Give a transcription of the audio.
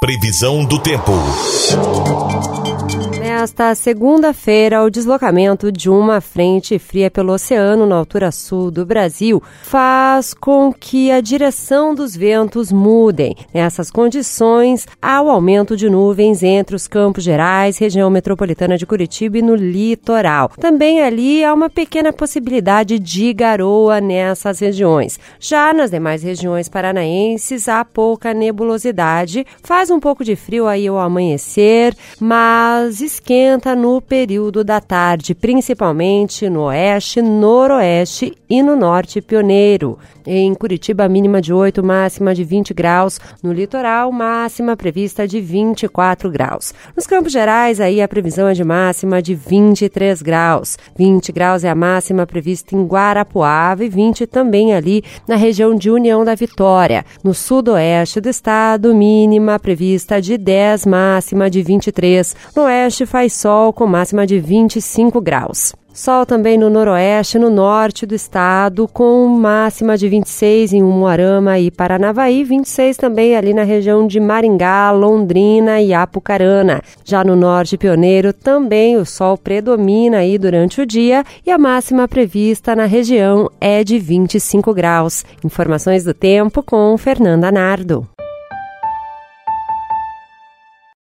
Previsão do tempo. Nesta segunda-feira, o deslocamento de uma frente fria pelo oceano na altura sul do Brasil faz com que a direção dos ventos mudem. Nessas condições, há o aumento de nuvens entre os Campos Gerais, região metropolitana de Curitiba e no litoral. Também ali há uma pequena possibilidade de garoa nessas regiões. Já nas demais regiões paranaenses, há pouca nebulosidade. Faz um pouco de frio aí ao amanhecer, mas esquenta no período da tarde, principalmente no oeste, noroeste e no norte pioneiro. Em Curitiba, mínima de 8, máxima de 20 graus. No litoral, máxima prevista de 24 graus. Nos Campos Gerais, aí a previsão é de máxima de 23 graus. 20 graus é a máxima prevista em Guarapuava e 20 também ali na região de União da Vitória. No sudoeste do estado, mínima prevista de 10, máxima de 23. No oeste, faz sol com máxima de 25 graus. Sol também no noroeste e no norte do estado, com máxima de 26 em Umuarama e Paranavaí, 26 também ali na região de Maringá, Londrina e Apucarana. Já no norte pioneiro, também o sol predomina aí durante o dia e a máxima prevista na região é de 25 graus. Informações do tempo com Fernanda Nardo.